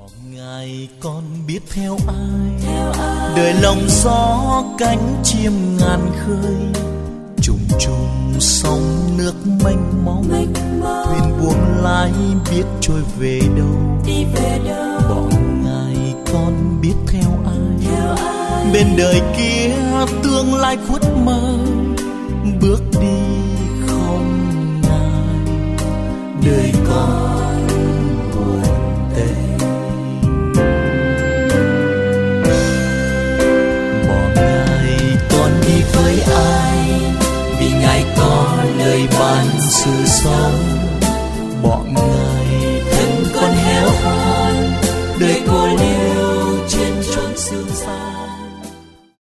Ngày con biết theo ai, đời lòng gió cánh chim ngàn khơi, trùng trùng sông nước mênh mông, thuyền buông lái biết trôi về đâu. Bỏ ngày con biết theo ai, bên đời kia tương lai khuất mơ, bước đi không ngại đời con buồn tênh. Với ai vì ngài có lời ban sự sống,